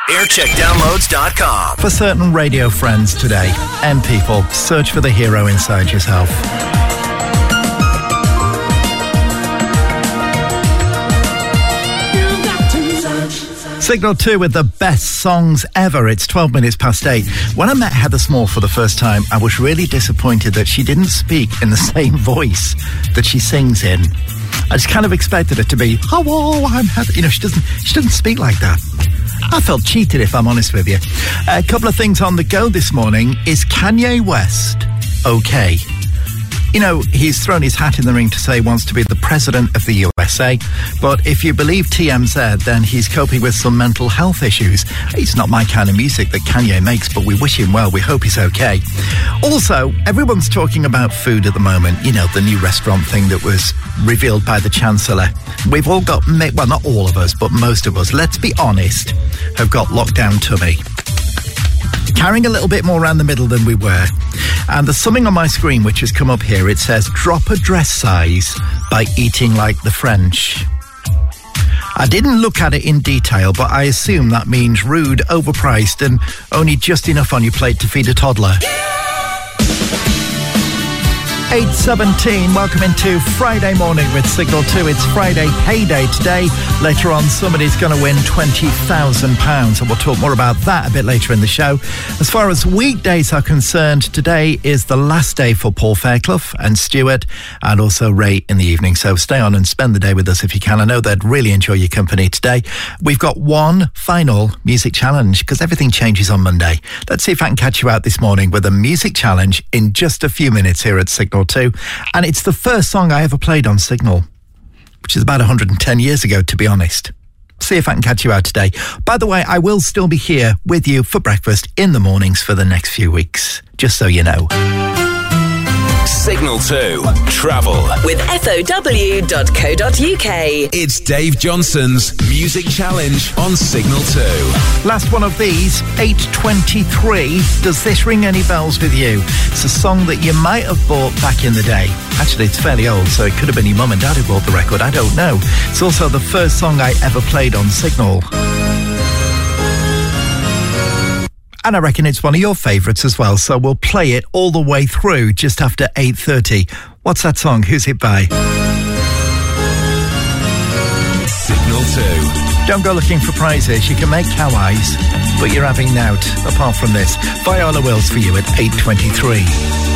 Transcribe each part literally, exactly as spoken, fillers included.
aircheck downloads dot com. For certain radio friends today, and people, search for the hero inside yourself. Signal two with the best songs ever. It's twelve minutes past eight. When I met Heather Small for the first time, I was really disappointed that she didn't speak in the same voice that she sings in. I just kind of expected it to be, hello, I'm Heather. You know, she doesn't, she doesn't speak like that. I felt cheated, if I'm honest with you. A couple of things on the go this morning. Is Kanye West okay? You know, he's thrown his hat in the ring to say he wants to be the president of the U S A. But if you believe T M Z, then he's coping with some mental health issues. It's not my kind of music that Kanye makes, but we wish him well. We hope he's okay. Also, everyone's talking about food at the moment. You know, the new restaurant thing that was revealed by the Chancellor. We've all got, well, not all of us, but most of us, let's be honest, have got lockdown tummy. Carrying a little bit more around the middle than we were. And there's something on my screen which has come up here. It says, drop a dress size by eating like the French. I didn't look at it in detail, but I assume that means rude, overpriced, and only just enough on your plate to feed a toddler. eight seventeen, welcome into Friday morning with Signal two. It's Friday payday today. Later on, somebody's going to win twenty thousand pounds, and we'll talk more about that a bit later in the show. As far as weekdays are concerned, today is the last day for Paul Fairclough and Stuart, and also Ray in the evening. So stay on and spend the day with us if you can. I know they'd really enjoy your company today. We've got one final music challenge because everything changes on Monday. Let's see if I can catch you out this morning with a music challenge in just a few minutes here at Signal two. And it's the first song I ever played on Signal, which is about one hundred ten years ago, to be honest. See if I can catch you out today. By the way, I will still be here with you for breakfast in the mornings for the next few weeks, just so you know. Signal two. Travel. With F O W dot co dot U K. It's Dave Johnson's Music Challenge on Signal two. Last one of these, eight twenty-three. Does this ring any bells with you? It's a song that you might have bought back in the day. Actually, it's fairly old, so it could have been your mum and dad who bought the record. I don't know. It's also the first song I ever played on Signal. And I reckon it's one of your favourites as well, so we'll play it all the way through just after eight thirty. What's that song? Who's it by? Signal two. Don't go looking for prizes. You can make cow eyes, but you're having out. Apart from this, Viola Wills for you at eight twenty-three.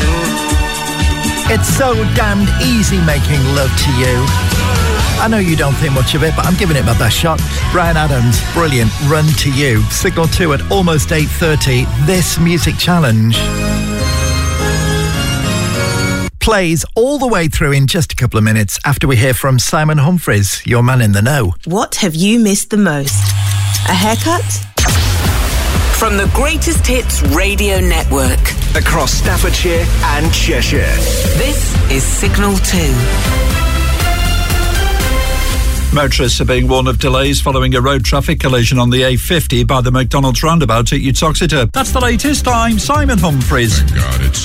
It's so damned easy making love to you. I know you don't think much of it, but I'm giving it my best shot. Bryan Adams, brilliant, Run to You. Signal two at almost eight thirty. This music challenge plays all the way through in just a couple of minutes after we hear from Simon Humphries, your man in the know. What have you missed the most? A haircut? From the Greatest Hits Radio Network. Across Staffordshire and Cheshire. This is Signal two. Motorists are being warned of delays following a road traffic collision on the A fifty by the McDonald's roundabout at Uttoxeter. That's the latest. I'm Simon Humphries. Thank God it's...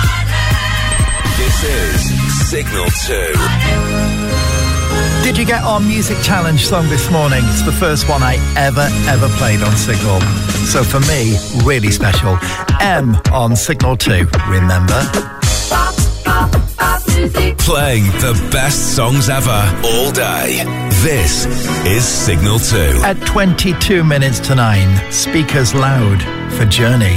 This is Signal two. Did you get our music challenge song this morning? It's the first one I ever, ever played on Signal. So for me, really special. M on Signal two, remember? Playing the best songs ever all day. This is Signal two. At twenty-two minutes to nine, speakers loud for Journey.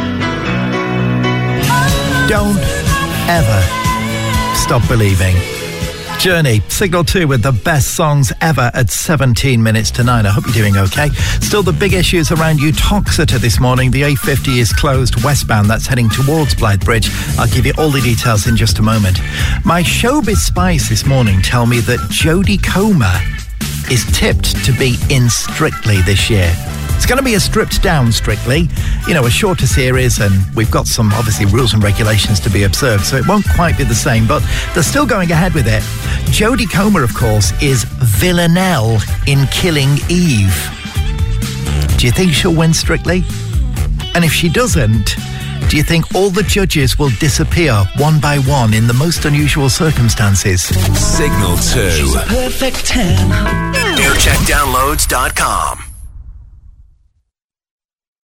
Don't ever stop believing. Journey, Signal two with the best songs ever at seventeen minutes to nine. I hope you're doing okay. Still the big issues around Uttoxeter this morning. The A fifty is closed westbound. That's heading towards Blythe Bridge. I'll give you all the details in just a moment. My showbiz spies this morning tell me that Jodie Comer is tipped to be in Strictly this year. It's going to be a stripped down Strictly, you know, a shorter series, and we've got some, obviously, rules and regulations to be observed, so it won't quite be the same, but they're still going ahead with it. Jodie Comer, of course, is Villanelle in Killing Eve. Do you think she'll win Strictly? And if she doesn't, do you think all the judges will disappear one by one in the most unusual circumstances? Signal two. She's a perfect ten. aircheck downloads dot com.